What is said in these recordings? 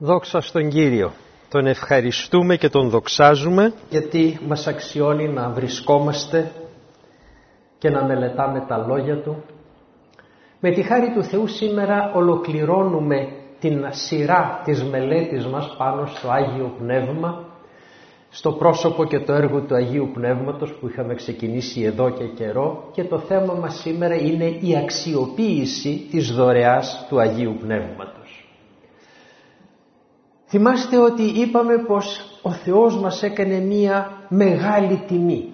Δόξα στον Κύριο. Τον ευχαριστούμε και τον δοξάζουμε γιατί μας αξιώνει να βρισκόμαστε και να μελετάμε τα λόγια Του. Με τη χάρη του Θεού σήμερα ολοκληρώνουμε την σειρά της μελέτης μας πάνω στο Άγιο Πνεύμα, στο πρόσωπο και το έργο του Αγίου Πνεύματος που είχαμε ξεκινήσει εδώ και καιρό, και το θέμα μας σήμερα είναι η αξιοποίηση της δωρεάς του Αγίου Πνεύματος. Θυμάστε ότι είπαμε πως ο Θεός μας έκανε μία μεγάλη τιμή.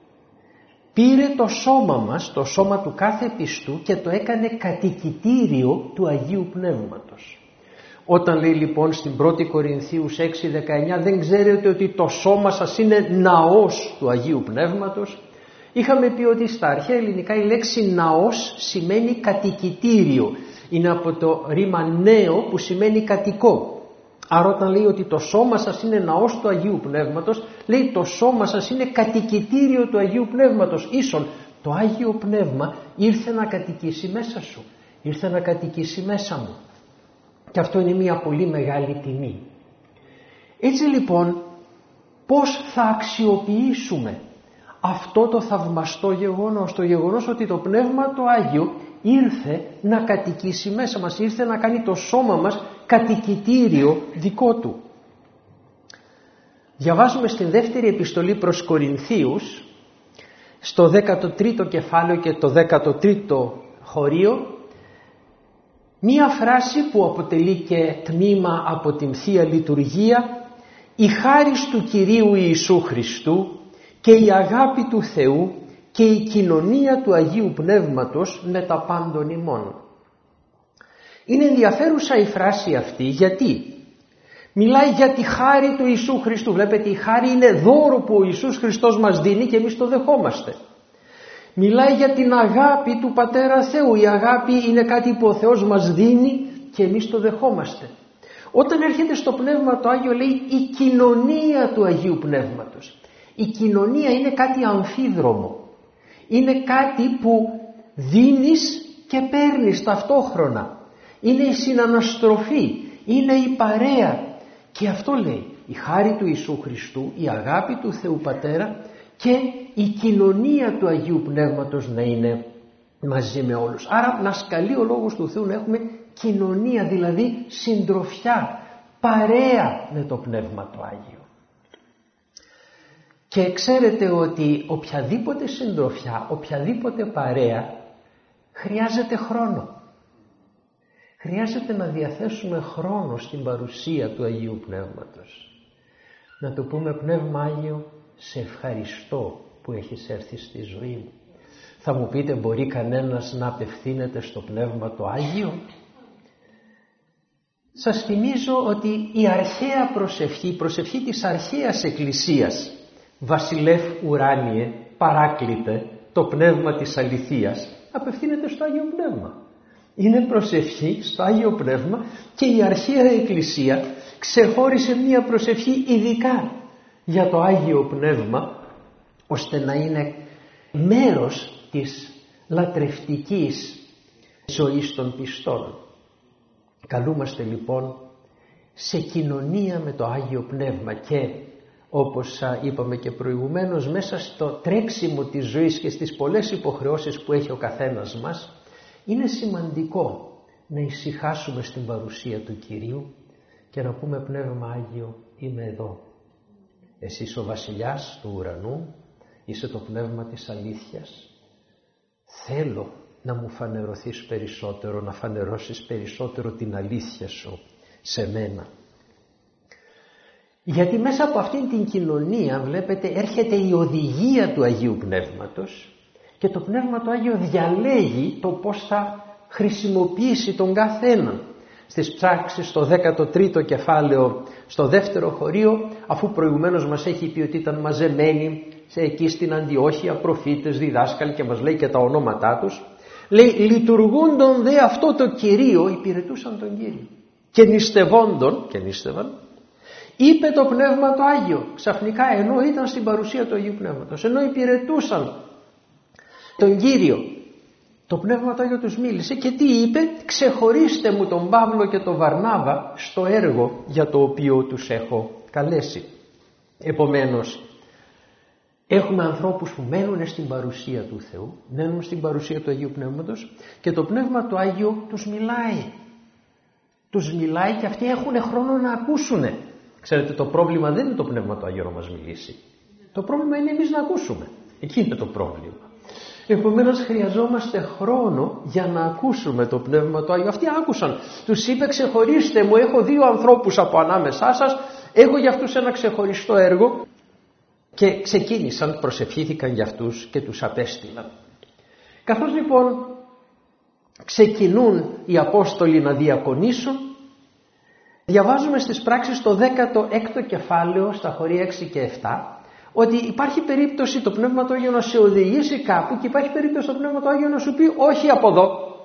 Πήρε το σώμα μας, το σώμα του κάθε πιστού, και το έκανε κατοικητήριο του Αγίου Πνεύματος. Όταν λέει λοιπόν στην 1η Κορινθίους 6:19, δεν ξέρετε ότι το σώμα σας είναι ναός του Αγίου Πνεύματος? Είχαμε πει ότι στα αρχαία ελληνικά η λέξη ναός σημαίνει κατοικητήριο. Είναι από το ρήμα νέο που σημαίνει κατοικό. Άρα όταν λέει ότι το σώμα σας είναι ναός του Αγίου Πνεύματος, λέει το σώμα σας είναι κατοικητήριο του Αγίου Πνεύματος. Ίσον το Άγιο Πνεύμα ήρθε να κατοικήσει μέσα σου, ήρθε να κατοικήσει μέσα μου. Και αυτό είναι μια πολύ μεγάλη τιμή. Έτσι λοιπόν, πώς θα αξιοποιήσουμε αυτό το θαυμαστό γεγονός, το γεγονός ότι το Πνεύμα το Άγιο ήρθε να κατοικήσει μέσα μας, ήρθε να κάνει το σώμα μας κατοικητήριο δικό Του. Διαβάζουμε στην δεύτερη επιστολή προς Κορινθίους, στο 13ο κεφάλαιο και το 13ο χωρίο, μία φράση που αποτελεί και τμήμα από την Θεία Λειτουργία: «Η χάρις του Κυρίου Ιησού Χριστού και η αγάπη του Θεού και η κοινωνία του Αγίου Πνεύματος με τα πάντων ημών». Είναι ενδιαφέρουσα η φράση αυτή, γιατί μιλάει για τη χάρη του Ιησού Χριστού. Βλέπετε, η χάρη είναι δώρο που ο Ιησούς Χριστός μας δίνει και εμείς το δεχόμαστε. Μιλάει για την αγάπη του Πατέρα Θεού. Η αγάπη είναι κάτι που ο Θεός μας δίνει και εμείς το δεχόμαστε. Όταν έρχεται στο Πνεύμα το Άγιο, λέει η κοινωνία του Αγίου Πνεύματος. Η κοινωνία είναι κάτι αμφίδρομο. Είναι κάτι που δίνεις και παίρνεις ταυτόχρονα. Είναι η συναναστροφή, είναι η παρέα. Και αυτό λέει η χάρη του Ιησού Χριστού, η αγάπη του Θεού Πατέρα και η κοινωνία του Αγίου Πνεύματος να είναι μαζί με όλους. Άρα μας καλεί ο Λόγος του Θεού να έχουμε κοινωνία, δηλαδή συντροφιά, παρέα με το Πνεύμα το Άγιο. Και ξέρετε ότι οποιαδήποτε συντροφιά, οποιαδήποτε παρέα χρειάζεται χρόνο. Χρειάζεται να διαθέσουμε χρόνο στην παρουσία του Αγίου Πνεύματος. Να του πούμε: Πνεύμα Άγιο, σε ευχαριστώ που έχεις έρθει στη ζωή μου. Θα μου πείτε, μπορεί κανένας να απευθύνεται στο Πνεύμα το Άγιο? Σας θυμίζω ότι η αρχαία προσευχή, η προσευχή της αρχαίας Εκκλησίας, Βασιλεύ ουράνιε, παράκλητε το Πνεύμα της αληθείας, απευθύνεται στο Άγιο Πνεύμα. Είναι προσευχή στο Άγιο Πνεύμα, και η αρχαία Εκκλησία ξεχώρισε μία προσευχή ειδικά για το Άγιο Πνεύμα, ώστε να είναι μέρος της λατρευτικής ζωής των πιστών. Καλούμαστε λοιπόν σε κοινωνία με το Άγιο Πνεύμα, και όπως είπαμε και προηγουμένως, μέσα στο τρέξιμο της ζωής και στις πολλές υποχρεώσεις που έχει ο καθένας μας, είναι σημαντικό να ησυχάσουμε στην παρουσία του Κυρίου και να πούμε: Πνεύμα Άγιο, είμαι εδώ. Εσύ είσαι ο βασιλιάς του ουρανού, είσαι το Πνεύμα της αλήθειας. Θέλω να μου φανερωθείς περισσότερο, να φανερώσεις περισσότερο την αλήθεια σου σε μένα. Γιατί μέσα από αυτήν την κοινωνία, βλέπετε, έρχεται η οδηγία του Αγίου Πνεύματος, και το Πνεύμα το Άγιο διαλέγει το πώς θα χρησιμοποιήσει τον καθέναν. Στις πράξεις, στο 13ο κεφάλαιο, στο 2ο χωρίο, αφού προηγουμένως μας έχει πει ότι ήταν μαζεμένοι εκεί στην Αντιόχεια προφήτες, διδάσκαλοι, και μας λέει και τα ονόματά τους, λέει: λειτουργούντον δε αυτό το Κυρίο, υπηρετούσαν τον Κύριο, και νηστευόντων, και νήστευαν, είπε το Πνεύμα το Άγιο. Ξαφνικά, ενώ ήταν στην παρουσία του Αγίου Πνεύματος, ενώ υπηρετούσαν τον Κύριο, Το Πνεύμα το Άγιο τους μίλησε και τι είπε? Ξεχωρίστε μου τον Παύλο και τον Βαρνάβα στο έργο για το οποίο τους έχω καλέσει. Επομένως, έχουμε ανθρώπους που μένουν στην παρουσία του Θεού, μένουν στην παρουσία του Αγίου Πνεύματος και το Πνεύμα το Άγιο τους μιλάει. Τους μιλάει και αυτοί έχουν χρόνο να ακούσουν. Ξέρετε, το πρόβλημα δεν είναι το Πνεύμα το Άγιο να μας μιλήσει. Το πρόβλημα είναι εμείς να ακούσουμε. Εκεί είναι το πρόβλημα. Επομένως χρειαζόμαστε χρόνο για να ακούσουμε το Πνεύμα το Άγιο. Αυτοί άκουσαν. Τους είπε ξεχωρίστε μου, έχω 2 ανθρώπους από ανάμεσά σας, έχω για αυτούς ένα ξεχωριστό έργο. Και ξεκίνησαν, προσευχήθηκαν για αυτούς και τους απέστειλαν. Καθώς λοιπόν ξεκινούν οι Απόστολοι να διακονήσουν, διαβάζουμε στις πράξεις το 16ο κεφάλαιο στα χωρία 6 και 7 ότι υπάρχει περίπτωση το Πνεύμα το Άγιο να σε οδηγήσει κάπου και υπάρχει περίπτωση το Πνεύμα το Άγιο να σου πει όχι από εδώ.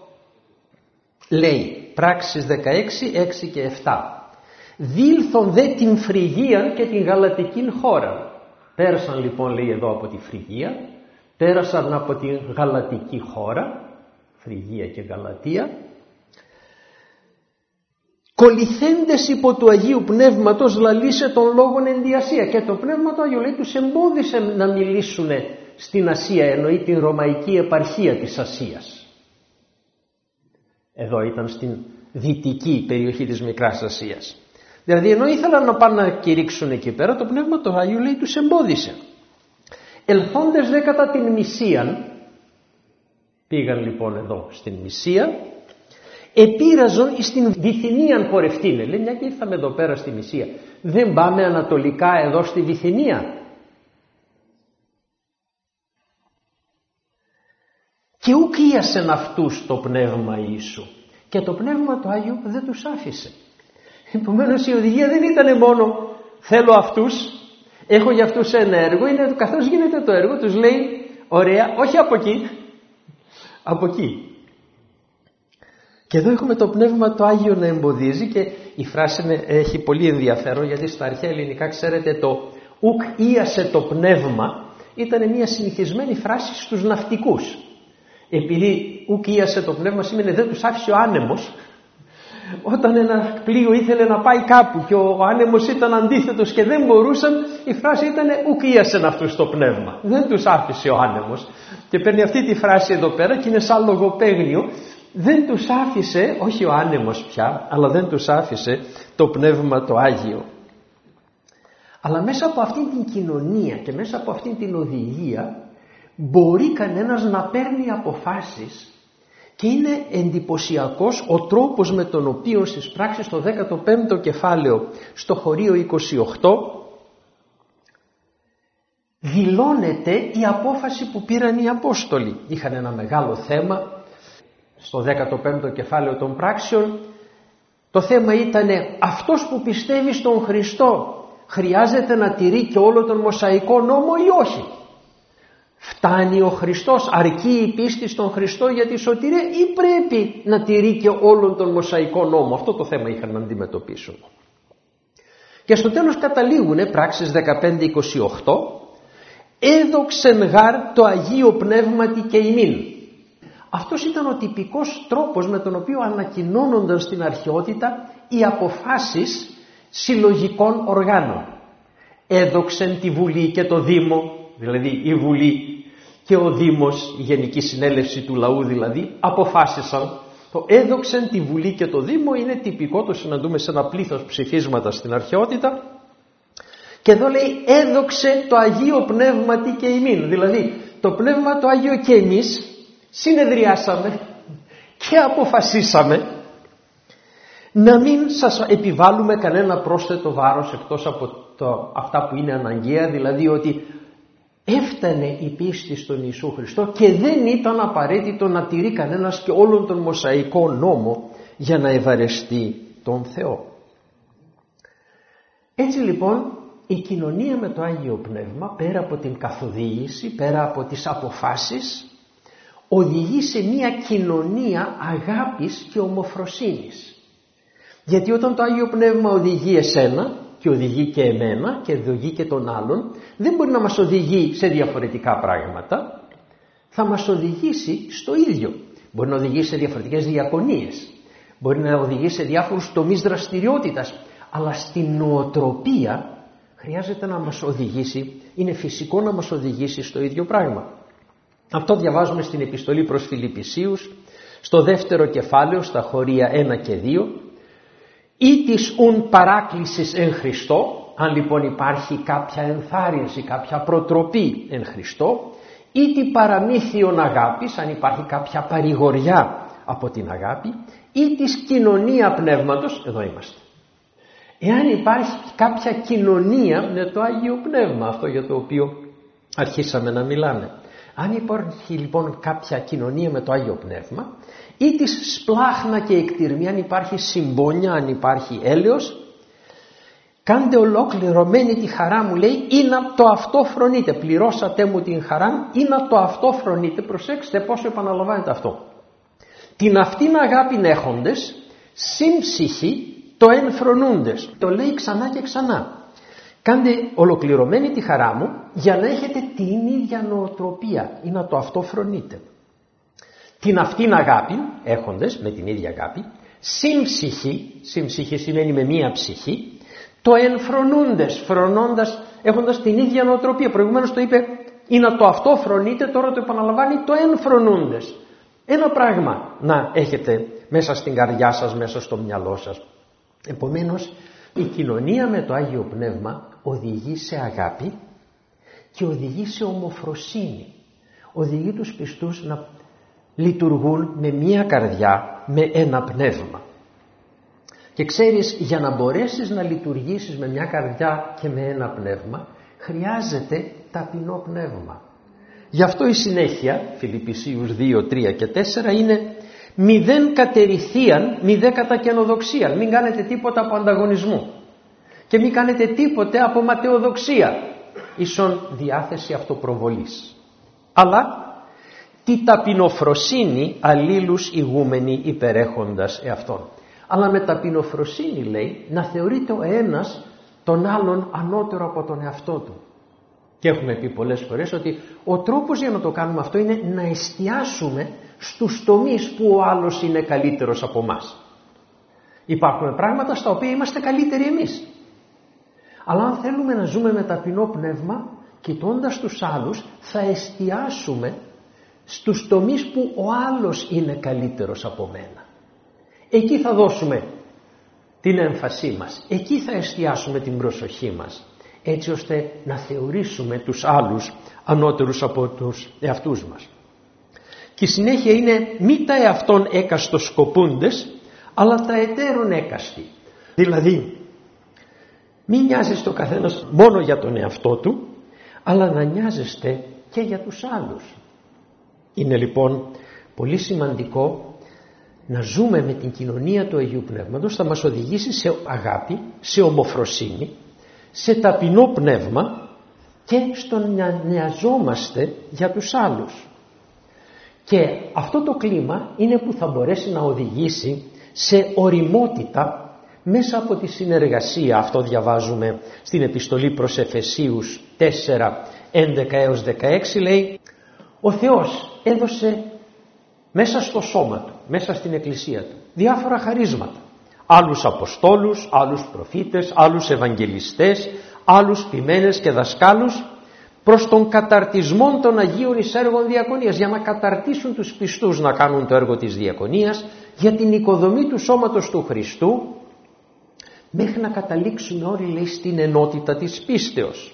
Λέει πράξεις 16, 6 και 7. Δήλθον δε την Φρυγίαν και την Γαλατικήν χώρα. Πέρασαν λοιπόν, λέει εδώ, από τη Φρυγία, πέρασαν από την Γαλατική χώρα, Φρυγία και Γαλατία, κολυθέντες υπό του Αγίου Πνεύματος λαλήσε τον λόγον εν τη Ασία. Και το Πνεύμα το Άγιο, λέει, τους εμπόδισε να μιλήσουν στην Ασία, εννοεί την Ρωμαϊκή επαρχία της Ασίας. Εδώ ήταν στην δυτική περιοχή της Μικράς Ασίας. Δηλαδή ενώ ήθελαν να πάνε να κηρύξουν εκεί πέρα, το Πνεύμα το Άγιο, λέει, τους εμπόδισε. Ελθόντες δε κατά την Μυσίαν, πήγαν λοιπόν εδώ στην Μυσία, επήραζον στην Βυθινίαν πορευτήνε. Λέει, μια και ήρθαμε εδώ πέρα στη Μυσία, δεν πάμε ανατολικά εδώ στη Βυθινία? Και ουκ ίασεν αυτούς το Πνεύμα Ιησού. Και το Πνεύμα το Άγιο δεν τους άφησε. Επομένως η οδηγία δεν ήταν μόνο θέλω αυτούς, έχω για αυτούς ένα έργο, είναι καθώς γίνεται το έργο τους λέει ωραία, όχι από εκεί, από εκεί. Και εδώ έχουμε το Πνεύμα το Άγιο να εμποδίζει και η φράση έχει πολύ ενδιαφέρον γιατί στα αρχαία ελληνικά ξέρετε το ουκ ίασε το πνεύμα ήταν μια συνηθισμένη φράση στους ναυτικούς. Επειδή ουκ ίασε το πνεύμα σημαίνει δεν τους άφησε ο άνεμος. Όταν ένα πλοίο ήθελε να πάει κάπου και ο άνεμος ήταν αντίθετος και δεν μπορούσαν, η φράση ήταν ουκ ίασεν αυτούς το πνεύμα. Δεν τους άφησε ο άνεμος. Και παίρνει αυτή τη φράση εδώ πέρα και είναι σαν λογοπαίγνιο. Δεν τους άφησε, όχι ο άνεμος πια, αλλά δεν τους άφησε το Πνεύμα το Άγιο. Αλλά μέσα από αυτήν την κοινωνία και μέσα από αυτήν την οδηγία μπορεί κανένας να παίρνει αποφάσεις και είναι εντυπωσιακός ο τρόπος με τον οποίο στις πράξεις στο 15ο κεφάλαιο στο χωρίο 28 δηλώνεται η απόφαση που πήραν οι Απόστολοι. Είχαν ένα μεγάλο θέμα στο 15ο κεφάλαιο των πράξεων. Το θέμα ήταν αυτός που πιστεύει στον Χριστό χρειάζεται να τηρεί και όλο τον Μωσαϊκό νόμο ή όχι? Φτάνει ο Χριστός, αρκεί η πίστη στον Χριστό για τη σωτηρία ή πρέπει να τηρεί και όλον τον Μωσαϊκό νόμο? Αυτό το θέμα είχαν να αντιμετωπίσουν. Και στο τέλος καταλήγουνε πράξεις 15-28 έδοξεν γάρ το Αγίο Πνεύματι και ημίν. Αυτός ήταν ο τυπικός τρόπος με τον οποίο ανακοινώνονταν στην αρχαιότητα οι αποφάσεις συλλογικών οργάνων. Έδοξεν τη Βουλή και το Δήμο, δηλαδή η Βουλή και ο Δήμος, η Γενική Συνέλευση του Λαού δηλαδή, αποφάσισαν. Το έδοξεν τη Βουλή και το Δήμο είναι τυπικό, το συναντούμε σε ένα πλήθος ψηφίσματα στην αρχαιότητα. Και εδώ λέει έδοξε το Αγίο Πνεύματι και ημίν, δηλαδή το Πνεύμα το Άγιο και εμείς συνεδριάσαμε και αποφασίσαμε να μην σας επιβάλλουμε κανένα πρόσθετο βάρος εκτός από αυτά που είναι αναγκαία, δηλαδή ότι έφτανε η πίστη στον Ιησού Χριστό και δεν ήταν απαραίτητο να τηρεί κανένας και όλον τον Μωσαϊκό νόμο για να ευαρεστεί τον Θεό. Έτσι λοιπόν η κοινωνία με το Άγιο Πνεύμα, πέρα από την καθοδήγηση, πέρα από τις αποφάσεις, οδηγεί σε μια κοινωνία αγάπης και ομοφροσύνης. Γιατί όταν το Άγιο Πνεύμα οδηγεί εσένα και οδηγεί και εμένα και οδηγεί και τον άλλον, δεν μπορεί να μας οδηγεί σε διαφορετικά πράγματα, θα μας οδηγήσει στο ίδιο. μπορεί να οδηγήσει σε διαφορετικές διακονίες, μπορεί να οδηγήσει σε διάφορους τομείς δραστηριότητας, αλλά στην νοοτροπία χρειάζεται να μας οδηγήσει, είναι φυσικό να μας οδηγήσει στο ίδιο πράγμα. Αυτό διαβάζουμε στην επιστολή προς Φιλιππισίους, στο 2ο κεφάλαιο, στα χωρία 1 και 2. «Ή της ουν παράκλησης εν Χριστώ», αν λοιπόν υπάρχει κάποια ενθάρρυνση, κάποια προτροπή εν Χριστώ, ή τη παραμύθιον αγάπης, αν υπάρχει κάποια παρηγοριά από την αγάπη, ή της κοινωνία πνεύματος, εδώ είμαστε. Εάν υπάρχει κάποια κοινωνία με το Άγιο Πνεύμα, αυτό για το οποίο αρχίσαμε να μιλάμε, αν υπάρχει λοιπόν κάποια κοινωνία με το Άγιο Πνεύμα, ή της σπλάχνα και εκτιρμή, αν υπάρχει συμπόνια, αν υπάρχει έλεος, κάντε ολόκληρωμένη τη χαρά μου, λέει, ή να το αυτό φρονείτε. Πληρώσατε μου την χαρά, ή να το αυτό φρονείτε. Προσέξτε πόσο επαναλαμβάνεται αυτό. Την αυτήν αγάπην έχοντες, συμψυχή το εν φρονούντες. Το λέει ξανά και ξανά. Κάντε ολοκληρωμένη τη χαρά μου για να έχετε την ίδια νοοτροπία, ή να το αυτό φρονείτε. Την αυτήν αγάπη έχοντες, με την ίδια αγάπη, συμψυχή σημαίνει με μία ψυχή, το εν φρονούντες, φρονώντας, έχοντας την ίδια νοοτροπία. Προηγουμένως το είπε ή να το αυτό φρονείτε, τώρα το επαναλαμβάνει το εν φρονούντες. Ένα πράγμα να έχετε μέσα στην καρδιά σας, μέσα στο μυαλό σας. Επομένως η κοινωνία με το Άγιο Πνεύμα οδηγεί σε αγάπη και οδηγεί σε ομοφροσύνη. Οδηγεί τους πιστούς να λειτουργούν με μία καρδιά, με ένα πνεύμα. Και ξέρεις, για να μπορέσεις να λειτουργήσεις με μια καρδιά και με ένα πνεύμα, χρειάζεται ταπεινό πνεύμα. Γι' αυτό η συνέχεια, Φιλιππισίους 2, 3 και 4, είναι μηδέν κατερηθίαν, μηδέ κατά καινοδοξίαν. Μην κάνετε τίποτα από ανταγωνισμό και μην κάνετε τίποτε από ματαιοδοξία, ίσον διάθεση αυτοπροβολής. Αλλά τη ταπεινοφροσύνη αλλήλους ηγούμενοι υπερέχοντας εαυτόν. Αλλά με ταπεινοφροσύνη, λέει, να θεωρείται ο ένας τον άλλον ανώτερο από τον εαυτό του. Και έχουμε πει πολλές φορές ότι ο τρόπος για να το κάνουμε αυτό είναι να εστιάσουμε στους τομείς που ο άλλος είναι καλύτερος από μας. Υπάρχουν πράγματα στα οποία είμαστε καλύτεροι εμείς. Αλλά αν θέλουμε να ζούμε με ταπεινό πνεύμα, κοιτώντας τους άλλους, θα εστιάσουμε στους τομείς που ο άλλος είναι καλύτερος από μένα. Εκεί θα δώσουμε την έμφασή μας, εκεί θα εστιάσουμε την προσοχή μας, έτσι ώστε να θεωρήσουμε τους άλλους ανώτερους από τους εαυτούς μας. Και η συνέχεια είναι μη τα εαυτόν έκαστος σκοπούντες, αλλά τα εταίρων έκαστη. Δηλαδή μη νοιάζεστε ο καθένας μόνο για τον εαυτό του, αλλά να νοιάζεστε και για τους άλλους. Είναι λοιπόν πολύ σημαντικό να ζούμε με την κοινωνία του Αγίου Πνεύματος, θα μας οδηγήσει σε αγάπη, σε ομοφροσύνη, σε ταπεινό πνεύμα και στο να νοιαζόμαστε για τους άλλους. Και αυτό το κλίμα είναι που θα μπορέσει να οδηγήσει σε ωριμότητα μέσα από τη συνεργασία. Αυτό διαβάζουμε στην επιστολή προς Εφεσίους 4, 11 έως 16, λέει ο Θεός έδωσε μέσα στο σώμα του, μέσα στην εκκλησία του, διάφορα χαρίσματα. Άλλους αποστόλους, άλλους προφήτες, άλλους ευαγγελιστές, άλλους ποιμένες και δασκάλους, προς τον καταρτισμό των Αγίων εις έργων διακονίας, για να καταρτήσουν τους πιστούς να κάνουν το έργο της διακονίας, για την οικοδομή του σώματος του Χριστού, μέχρι να καταλήξουν όλοι, λέει, στην ενότητα της πίστεως.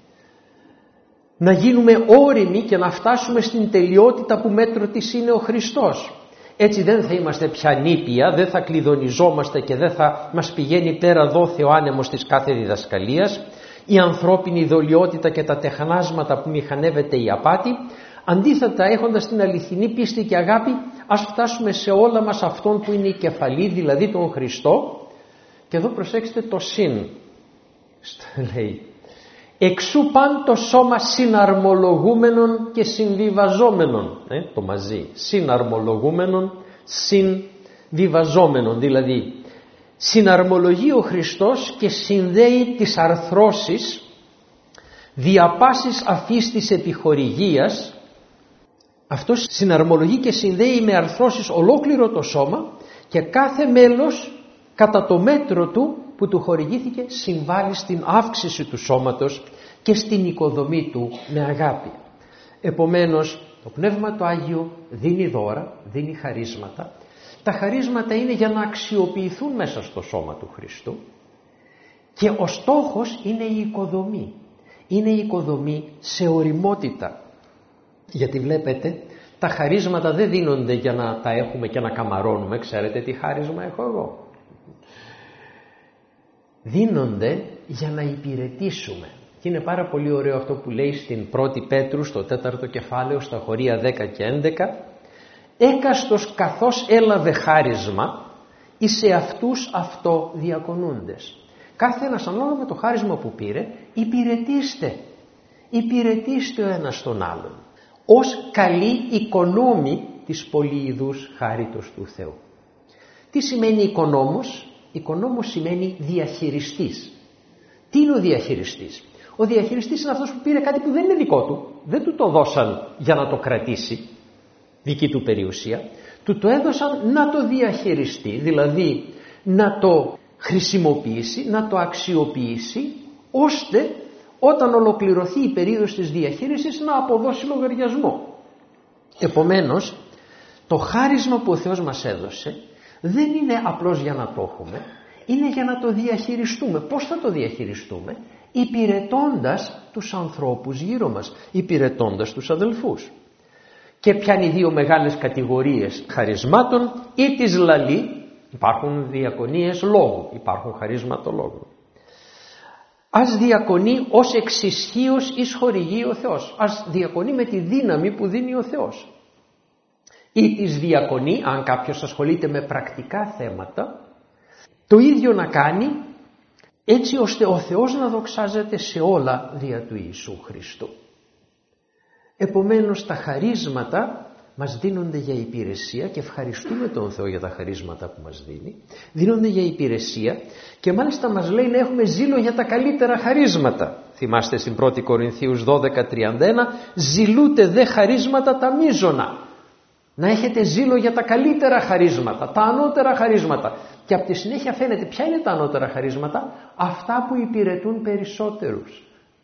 Να γίνουμε όριμοι και να φτάσουμε στην τελειότητα που μέτρο της είναι ο Χριστός. Έτσι δεν θα είμαστε πια νήπια, δεν θα κλειδονιζόμαστε και δεν θα μας πηγαίνει πέρα δόθε ο άνεμος της κάθε διδασκαλίας, η ανθρώπινη δολιότητα και τα τεχνάσματα που μηχανεύεται η απάτη. Αντίθετα, έχοντας την αληθινή πίστη και αγάπη, ας φτάσουμε σε όλα μας αυτόν που είναι η κεφαλή, δηλαδή τον Χριστό. Και εδώ προσέξτε το συν, λέει, εξού παν το σώμα συναρμολογούμενων και συμβιβαζόμενων, το μαζί, συναρμολογούμενων, συμβιβαζόμενων, δηλαδή συναρμολογεί ο Χριστός και συνδέει τις αρθρώσεις δια πάσης αφής της επιχορηγίας Αυτό συναρμολογεί και συνδέει με αρθρώσεις ολόκληρο το σώμα και κάθε μέλος κατά το μέτρο του που του χορηγήθηκε συμβάλλει στην αύξηση του σώματος και στην οικοδομή του με αγάπη. Επομένως, το Πνεύμα το Άγιο δίνει δώρα, δίνει χαρίσματα. Τα χαρίσματα είναι για να αξιοποιηθούν μέσα στο σώμα του Χριστού και ο στόχος είναι η οικοδομή. Είναι η οικοδομή σε ωριμότητα. Γιατί βλέπετε, τα χαρίσματα δεν δίνονται για να τα έχουμε και να καμαρώνουμε. Ξέρετε τι χάρισμα έχω εγώ? Δίνονται για να υπηρετήσουμε. Και είναι πάρα πολύ ωραίο αυτό που λέει στην 1η Πέτρου στο 4ο κεφάλαιο στα χωρία 10 και 11. Έκαστος καθώς έλαβε χάρισμα, εις σε αυτούς αυτό διακονούντες. Κάθε ένας ανάλογα με το χάρισμα που πήρε, υπηρετήστε ο ένας τον άλλον ως καλοί οικονόμοι της πολυειδούς χάριτος του Θεού. Τι σημαίνει οικονόμος? Οικονόμος σημαίνει διαχειριστής. Τι είναι ο διαχειριστής? Ο διαχειριστής είναι αυτός που πήρε κάτι που δεν είναι δικό του, δεν του το δώσαν για να το κρατήσει, δική του περιουσία, του το έδωσαν να το διαχειριστεί, δηλαδή να το χρησιμοποιήσει, να το αξιοποιήσει, ώστε όταν ολοκληρωθεί η περίοδος της διαχείρισης να αποδώσει λογαριασμό. Επομένως, το χάρισμα που ο Θεός μας έδωσε δεν είναι απλώς για να το έχουμε, είναι για να το διαχειριστούμε. Πώς θα το διαχειριστούμε? Υπηρετώντας τους ανθρώπους γύρω μας, υπηρετώντας τους αδελφούς. Και πιάνει δύο μεγάλες κατηγορίες χαρισμάτων, ή της λαλή, υπάρχουν διακονίες λόγου, υπάρχουν χαρίσματα λόγου. Ας διακονεί ως εξισχύος εις χορηγεί ο Θεός. Ας διακονεί με τη δύναμη που δίνει ο Θεός. Ή της διακονεί, αν κάποιος ασχολείται με πρακτικά θέματα, το ίδιο να κάνει έτσι ώστε ο Θεός να δοξάζεται σε όλα δια του Ιησού Χριστού. Επομένως, τα χαρίσματα μας δίνονται για υπηρεσία και ευχαριστούμε τον Θεό για τα χαρίσματα που μας δίνει. Δίνονται για υπηρεσία και μάλιστα μας λέει να έχουμε ζήλο για τα καλύτερα χαρίσματα. Θυμάστε στην 1η Κορινθίους 12:31, ζηλούτε δε χαρίσματα τα μείζωνα. Να έχετε ζήλο για τα καλύτερα χαρίσματα, τα ανώτερα χαρίσματα. Και από τη συνέχεια φαίνεται ποια είναι τα ανώτερα χαρίσματα? Αυτά που υπηρετούν περισσότερους.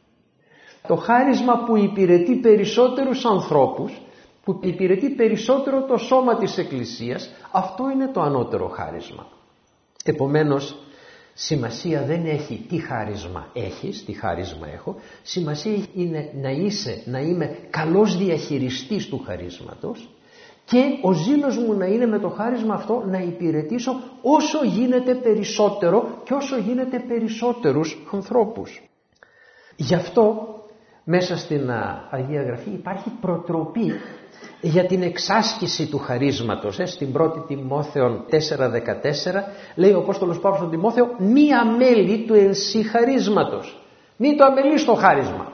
Το χάρισμα που υπηρετεί περισσότερους ανθρώπους, που υπηρετεί περισσότερο το σώμα της Εκκλησίας, αυτό είναι το ανώτερο χάρισμα. Επομένως, σημασία δεν έχει τι χάρισμα έχεις, τι χάρισμα έχω. Σημασία είναι να είμαι καλός διαχειριστής του χαρίσματος και ο ζήλος μου να είναι με το χάρισμα αυτό να υπηρετήσω όσο γίνεται περισσότερο και όσο γίνεται περισσότερους ανθρώπους. Γι' αυτό μέσα στην Αγία Γραφή υπάρχει προτροπή για την εξάσκηση του χαρίσματος. Στην 1η Τιμόθεον 4:14 λέει ο Απόστολος Παύλος στον Τιμόθεο, μη αμέλη του ενσύ χαρίσματος. Μη το αμελείς το χάρισμα.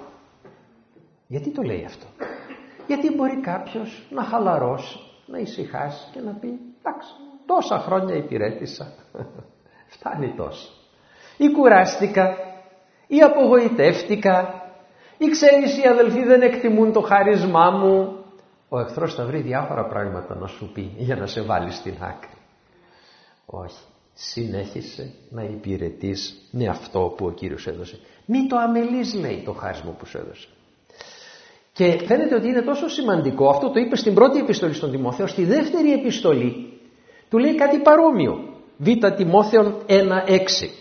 Γιατί το λέει αυτό? Γιατί μπορεί κάποιος να χαλαρώσει, να ησυχάσει και να πει, εντάξει, τόσα χρόνια υπηρέτησα, φτάνει τόσο. Ή κουράστηκα, ή απογοητεύτηκα, ή ξέρεις οι αδελφοί δεν εκτιμούν το χάρισμά μου. Ο εχθρός θα βρει διάφορα πράγματα να σου πει για να σε βάλει στην άκρη. Όχι, συνέχισε να υπηρετείς με αυτό που ο Κύριος έδωσε. Μη το αμελείς, λέει, το χάρισμα που σου έδωσε. Και φαίνεται ότι είναι τόσο σημαντικό, αυτό το είπε στην πρώτη επιστολή στον Τιμόθεο, στη δεύτερη επιστολή του λέει κάτι παρόμοιο. Β' Τιμόθεον 1:6.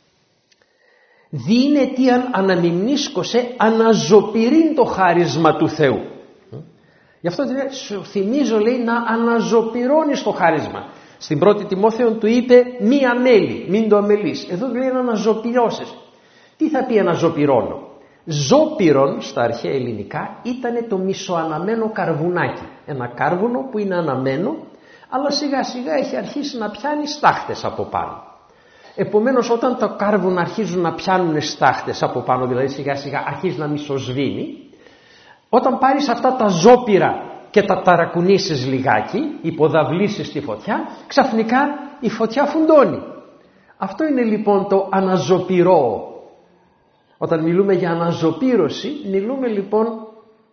Διήνε τίαν αναμυμνίσκωσε αναζωπηρήν το χάρισμα του Θεού. Γι' αυτό σου θυμίζω, λέει, να αναζωπηρώνεις το χάρισμα. Στην πρώτη Τιμόθεον του είπε μη αμέλη, μην το αμελείς. Εδώ λέει να αναζωπηρώσεις. Τι θα πει αναζωπηρώνω? Ζώπυρον στα αρχαία ελληνικά ήταν το μισοαναμένο καρβουνάκι. Ένα κάρβουνο που είναι αναμένο, αλλά σιγά σιγά έχει αρχίσει να πιάνει στάχτες από πάνω. Επομένως, όταν τα κάρβουνα αρχίζουν να πιάνουν στάχτες από πάνω, δηλαδή σιγά σιγά αρχίζει να μισοσβήνει, όταν πάρεις αυτά τα ζώπυρα και τα ταρακουνήσεις λιγάκι, υποδαβλήσεις τη φωτιά, ξαφνικά η φωτιά φουντώνει. Αυτό είναι λοιπόν το αναζωπυρώ. Όταν μιλούμε για αναζωπήρωση, μιλούμε λοιπόν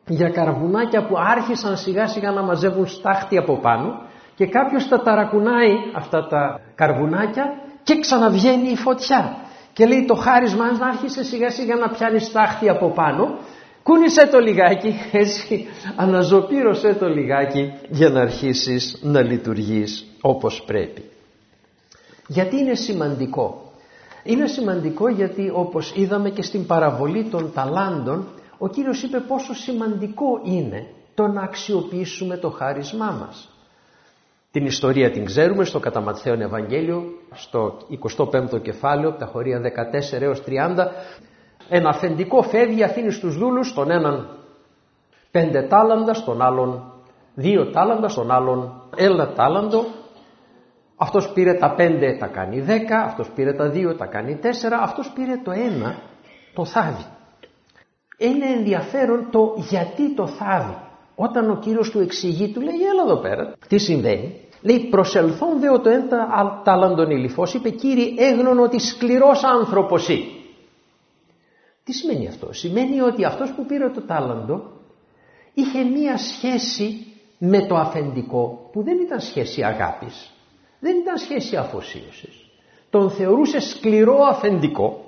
για καρβουνάκια που άρχισαν σιγά σιγά να μαζεύουν στάχτη από πάνω και κάποιος τα ταρακουνάει αυτά τα καρβουνάκια και ξαναβγαίνει η φωτιά. Και λέει το χάρισμα να άρχισε σιγά σιγά να πιάνει στάχτη από πάνω, κούνησε το λιγάκι, έτσι αναζωπήρωσε το λιγάκι για να αρχίσεις να λειτουργείς όπως πρέπει. Γιατί είναι σημαντικό? Είναι σημαντικό γιατί όπως είδαμε και στην παραβολή των ταλάντων, ο Κύριος είπε πόσο σημαντικό είναι το να αξιοποιήσουμε το χάρισμά μας. Την ιστορία την ξέρουμε στο κατά Ματθαίον Ευαγγέλιο, στο 25ο κεφάλαιο, τα χωρία 14 έως 30. Ένα αφεντικό φεύγει, αφήνει στους δούλους, τον έναν 5 τάλαντα, στον άλλον 2 τάλαντα, στον άλλον 1 τάλαντο. Αυτός πήρε τα 5, τα κάνει 10, αυτός πήρε τα 2, τα κάνει 4, αυτός πήρε το 1, το θάβει. Είναι ενδιαφέρον το γιατί το θάβει. Όταν ο Κύριος του εξηγεί, του λέει έλα εδώ πέρα, τι συμβαίνει? Λέει προσελθόν δε το 1 τάλαντον ηλιφός, είπε Κύριε έγνων ότι σκληρός άνθρωπος ή. Τι σημαίνει αυτό? Σημαίνει ότι αυτός που πήρε το τάλαντο είχε μία σχέση με το αφεντικό που δεν ήταν σχέση αγάπης, δεν ήταν σχέση αφοσίωσης. Τον θεωρούσε σκληρό αφεντικό,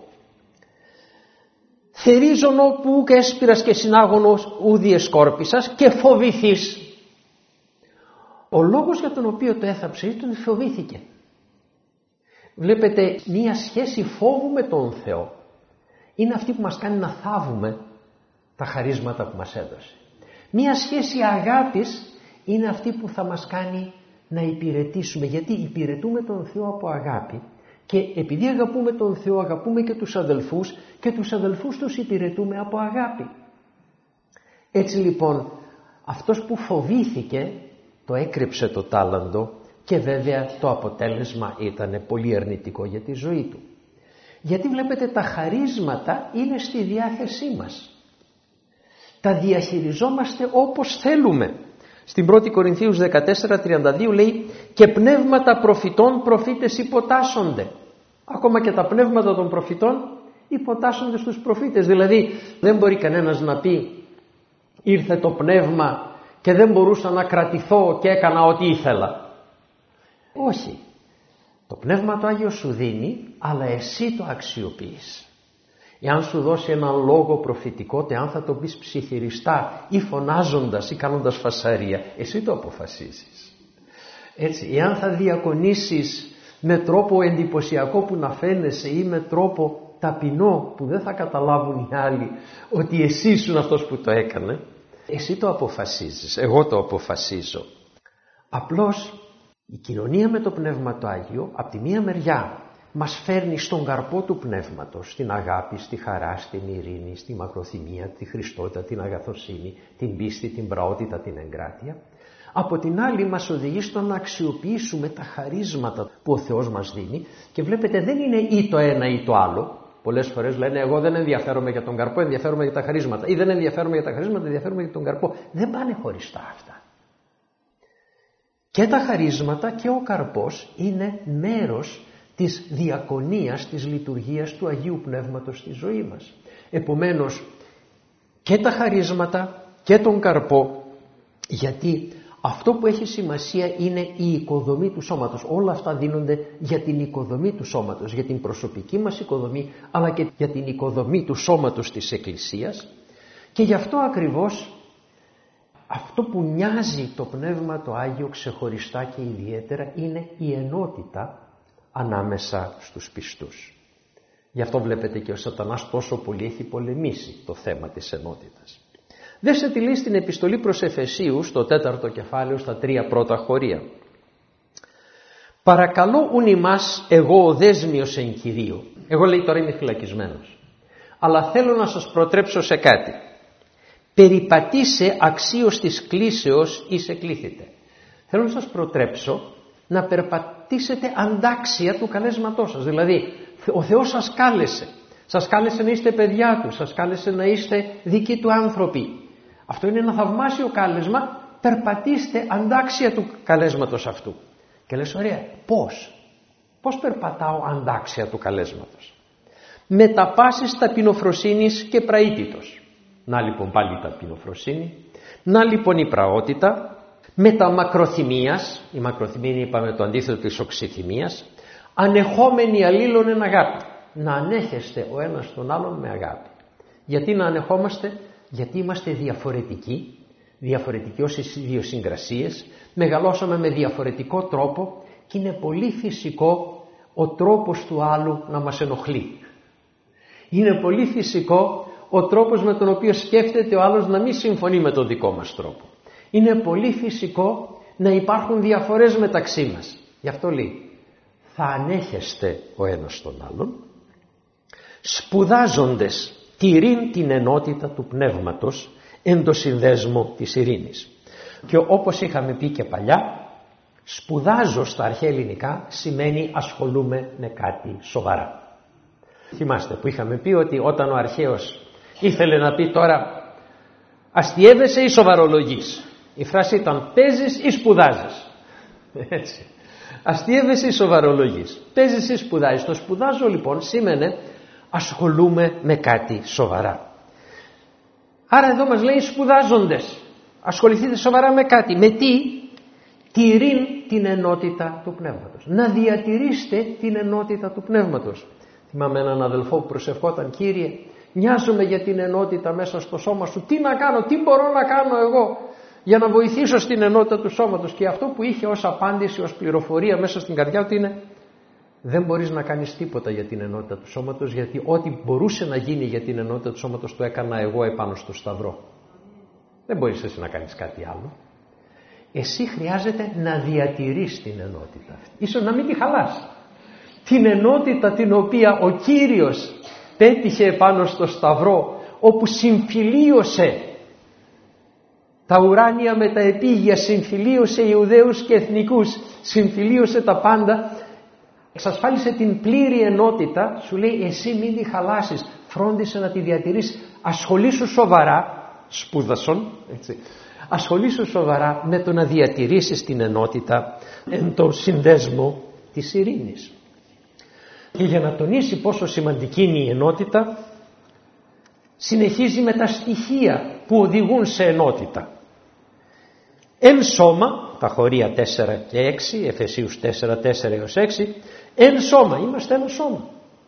θερίζονο που ούκ έσπηρας και συνάγωνος ούδι εσκόρπισας και φοβηθείς. Ο λόγος για τον οποίο το έθαψε ήταν ότι φοβήθηκε. Βλέπετε, μία σχέση φόβου με τον Θεό είναι αυτή που μας κάνει να θάβουμε τα χαρίσματα που μας έδωσε. Μία σχέση αγάπης είναι αυτή που θα μας κάνει να υπηρετήσουμε, γιατί υπηρετούμε τον Θεό από αγάπη και επειδή αγαπούμε τον Θεό αγαπούμε και τους αδελφούς και τους αδελφούς τους υπηρετούμε από αγάπη. Έτσι λοιπόν αυτός που φοβήθηκε το έκρυψε το τάλαντο και βέβαια το αποτέλεσμα ήταν πολύ αρνητικό για τη ζωή του. Γιατί βλέπετε τα χαρίσματα είναι στη διάθεσή μας. Τα διαχειριζόμαστε όπως θέλουμε. Στην 1η Κορινθίους 14:32 λέει και πνεύματα προφητών προφήτες υποτάσσονται. Ακόμα και τα πνεύματα των προφητών υποτάσσονται στους προφήτες. Δηλαδή δεν μπορεί κανένας να πει ήρθε το πνεύμα και δεν μπορούσα να κρατηθώ και έκανα ό,τι ήθελα. Όχι. Το Πνεύμα το Άγιο σου δίνει, αλλά εσύ το αξιοποιείς. Εάν σου δώσει έναν λόγο προφητικό, αν θα το πεις ψιθυριστά ή φωνάζοντας ή κάνοντας φασαρία, εσύ το αποφασίζεις. Έτσι, εάν θα διακονήσεις με τρόπο εντυπωσιακό που να φαίνεσαι ή με τρόπο ταπεινό που δεν θα καταλάβουν οι άλλοι ότι εσύ ήσουν αυτός που το έκανε, εσύ το αποφασίζεις, εγώ το αποφασίζω. Απλώς η κοινωνία με το Πνεύμα το Άγιο από τη μία μεριά μας φέρνει στον καρπό του Πνεύματος, στην αγάπη, στη χαρά, στην ειρήνη, στη μακροθυμία, τη χριστότητα, την αγαθοσύνη, την πίστη, την πραότητα, την εγκράτεια. Από την άλλη μας οδηγεί στο να αξιοποιήσουμε τα χαρίσματα που ο Θεός μας δίνει και βλέπετε δεν είναι ή το ένα ή το άλλο. Πολλές φορές λένε εγώ δεν ενδιαφέρομαι για τον καρπό, ενδιαφέρομαι για τα χαρίσματα, ή δεν ενδιαφέρομαι για τα χαρίσματα, ενδιαφέρομαι για τον καρπό. Δεν πάνε χωριστά αυτά. Και τα χαρίσματα και ο καρπός είναι μέρος της διακονίας, της λειτουργίας του Αγίου Πνεύματος στη ζωή μας. Επομένως και τα χαρίσματα και τον καρπό, γιατί αυτό που έχει σημασία είναι η οικοδομή του σώματος. Όλα αυτά δίνονται για την οικοδομή του σώματος, για την προσωπική μας οικοδομή, αλλά και για την οικοδομή του σώματος της Εκκλησίας. Και γι' αυτό ακριβώς αυτό που νοιάζει το Πνεύμα το Άγιο ξεχωριστά και ιδιαίτερα είναι η ενότητα ανάμεσα στους πιστούς. Γι' αυτό βλέπετε και ο Σατανάς τόσο πολύ έχει πολεμήσει το θέμα της ενότητας. Δέστε τη λέει στην επιστολή προς Εφεσίους στο 4ο κεφάλαιο στα 3 πρώτα χωρία. Παρακαλώ ουν ημάς εγώ ο δέσμιος εν Κυρίω. Εγώ λέει τώρα είμαι φυλακισμένος. Αλλά θέλω να σας προτρέψω σε κάτι. Περιπατήσε αξίως της κλήσεως ή σε κλήθητε. Θέλω να σας προτρέψω να περπατήσετε αντάξια του καλέσματός σας. Δηλαδή ο Θεός σας κάλεσε. Σας κάλεσε να είστε παιδιά Του. Σας κάλεσε να είστε δικοί Του άνθρωποι. Αυτό είναι ένα θαυμάσιο κάλεσμα. Περπατήστε αντάξια του καλέσματος αυτού. Και λες ωραία, πώς περπατάω αντάξια του καλέσματος? Με τα πάσης ταπεινοφροσύνης και πραήτητος. Να λοιπόν πάλι η ταπεινοφροσύνη. Να λοιπόν η πραότητα. Μεταμακροθυμίας, η μακροθυμία είπαμε το αντίθετο της οξυθυμίας, ανεχόμενοι αλλήλων εν αγάπη. Να ανέχεστε ο ένας τον άλλον με αγάπη. Γιατί να ανεχόμαστε? Γιατί είμαστε διαφορετικοί ως ιδιοσυγκρασίες, μεγαλώσαμε με διαφορετικό τρόπο και είναι πολύ φυσικό ο τρόπος του άλλου να μας ενοχλεί. Είναι πολύ φυσικό ο τρόπος με τον οποίο σκέφτεται ο άλλος να μην συμφωνεί με τον δικό μας τρόπο. Είναι πολύ φυσικό να υπάρχουν διαφορές μεταξύ μας. Γι' αυτό λέει, θα ανέχεστε ο ένας τον άλλον, σπουδάζοντες τηρήν την ενότητα του πνεύματος εν το συνδέσμο της ειρήνης. Και όπως είχαμε πει και παλιά, σπουδάζω στα αρχαία ελληνικά σημαίνει ασχολούμαι με κάτι σοβαρά. Θυμάστε που είχαμε πει ότι όταν ο αρχαίος ήθελε να πει τώρα αστιεύεσαι ή σοβαρολογείς, η φράση ήταν παίζεις ή σπουδάζεις. Έτσι. Αστιεύεσαι ή σοβαρολογείς, παίζεις ή σπουδάζεις. Το σπουδάζω λοιπόν σήμαινε ασχολούμαι με κάτι σοβαρά. Άρα εδώ μας λέει σπουδάζοντες, ασχοληθείτε σοβαρά με κάτι. Με τι? Τηρήν την ενότητα του πνεύματος. Να διατηρήσετε την ενότητα του πνεύματος. Θυμάμαι έναν αδελφό που προσευχόταν, Κύριε, νοιάζομαι για την ενότητα μέσα στο σώμα σου. Τι να κάνω, τι μπορώ να κάνω εγώ για να βοηθήσω στην ενότητα του σώματος? Και αυτό που είχε ως απάντηση, ως πληροφορία μέσα στην καρδιά του είναι, δεν μπορείς να κάνεις τίποτα για την ενότητα του σώματος, γιατί ό,τι μπορούσε να γίνει για την ενότητα του σώματος το έκανα εγώ επάνω στο Σταυρό. Δεν μπορείς εσύ να κάνεις κάτι άλλο. Εσύ χρειάζεται να διατηρείς την ενότητα αυτή. Ίσως να μην τη χαλάς. Την ενότητα την οποία ο Κύριος πέτυχε επάνω στο Σταυρό, όπου συμφιλίωσε τα ουράνια με τα επίγεια, συμφιλίωσε Ιουδαίους και εθνικούς, συμφιλίωσε τα πάντα, εξασφάλισε την πλήρη ενότητα. Σου λέει εσύ μην τη χαλάσεις, φρόντισε να τη διατηρείς, ασχολήσου σοβαρά, σπούδασον, έτσι, ασχολήσου σοβαρά με το να διατηρήσεις την ενότητα εν το συνδέσμο της ειρήνης. Και για να τονίσει πόσο σημαντική είναι η ενότητα, συνεχίζει με τα στοιχεία που οδηγούν σε ενότητα. Εν σώμα, τα χωρία 4 και 6, Εφεσίους 4 έως 6, εν σώμα, είμαστε ένα σώμα.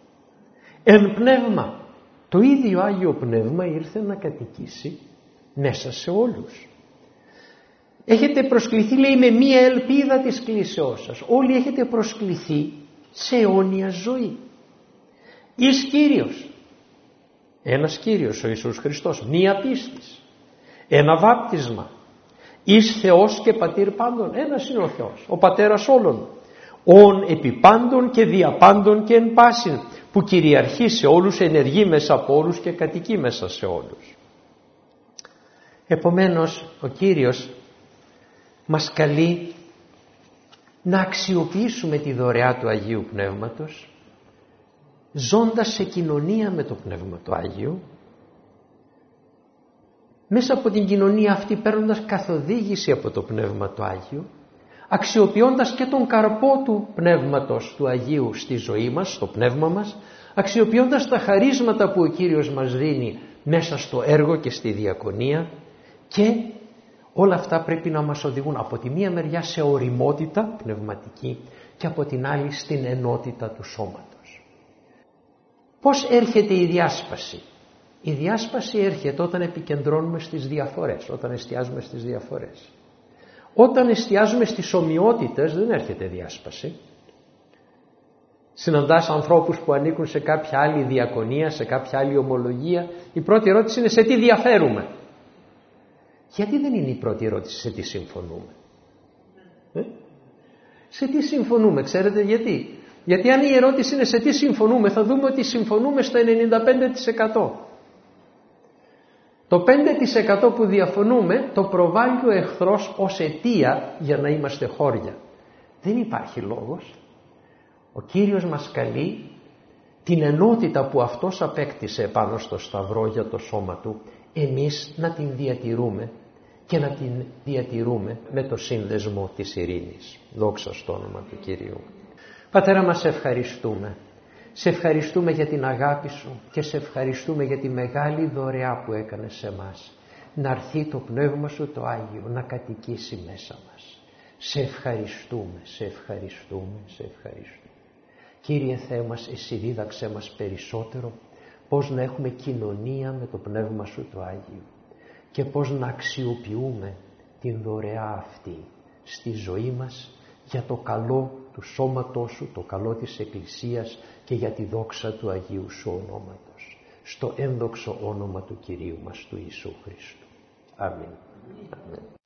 Εν πνεύμα, το ίδιο Άγιο Πνεύμα ήρθε να κατοικήσει μέσα σε όλους. Έχετε προσκληθεί, λέει, με μία ελπίδα της κλήσεώς σας. Όλοι έχετε προσκληθεί σε αιώνια ζωή. Εις Κύριος, ένας Κύριος ο Ιησούς Χριστός, μία πίστης, ένα βάπτισμα, εις Θεός και Πατήρ πάντων, ένας είναι ο Θεός, ο Πατέρας όλων, ον επί πάντων και δια πάντων και εν πάσιν, που κυριαρχεί σε όλους, ενεργεί μέσα από όλους και κατοικεί μέσα σε όλους. Επομένως ο Κύριος μας καλεί να αξιοποιήσουμε τη δωρεά του Αγίου Πνεύματος, ζώντας σε κοινωνία με το Πνεύμα του Άγιου, μέσα από την κοινωνία αυτή παίρνοντας καθοδήγηση από το Πνεύμα του Άγιου, αξιοποιώντας και τον καρπό του Πνεύματος του Αγίου στη ζωή μας, στο πνεύμα μας, αξιοποιώντας τα χαρίσματα που ο Κύριος μας δίνει μέσα στο έργο και στη διακονία, και όλα αυτά πρέπει να μας οδηγούν από τη μία μεριά σε ωριμότητα πνευματική και από την άλλη στην ενότητα του σώματος. Πώς έρχεται η διάσπαση? Η διάσπαση έρχεται όταν επικεντρώνουμε στις διαφορές, όταν εστιάζουμε στις διαφορές. Όταν εστιάζουμε στις ομοιότητες δεν έρχεται διάσπαση. Συναντάς ανθρώπους που ανήκουν σε κάποια άλλη διακονία, σε κάποια άλλη ομολογία. Η πρώτη ερώτηση είναι σε τι διαφέρουμε. Γιατί δεν είναι η πρώτη ερώτηση σε τι συμφωνούμε? Σε τι συμφωνούμε, ξέρετε γιατί? Γιατί αν η ερώτηση είναι σε τι συμφωνούμε, θα δούμε ότι συμφωνούμε στο 95%. Το 5% που διαφωνούμε το προβάλλει ο εχθρός ως αιτία για να είμαστε χώρια. Δεν υπάρχει λόγος. Ο Κύριος μας καλεί την ενότητα που Αυτός απέκτησε πάνω στο Σταυρό για το σώμα Του, εμείς να την διατηρούμε και να την διατηρούμε με το σύνδεσμο της ειρήνης. Δόξα στο όνομα του Κυρίου. Πατέρα μας, ευχαριστούμε Σε ευχαριστούμε για την αγάπη Σου και σε ευχαριστούμε για τη μεγάλη δωρεά που έκανες σε εμάς. Να έρθει το Πνεύμα Σου το Άγιο, να κατοικήσει μέσα μας. Σε ευχαριστούμε, σε ευχαριστούμε, σε ευχαριστούμε. Κύριε Θεέ μας, Εσύ δίδαξέ μας περισσότερο πώς να έχουμε κοινωνία με το Πνεύμα Σου το Άγιο και πώς να αξιοποιούμε την δωρεά αυτή στη ζωή μας για το καλό του σώματός Σου, το καλό της Εκκλησίας και για τη δόξα του Αγίου Σου ονόματος. Στο ένδοξο όνομα του Κυρίου μας του Ιησού Χριστού. Αμήν.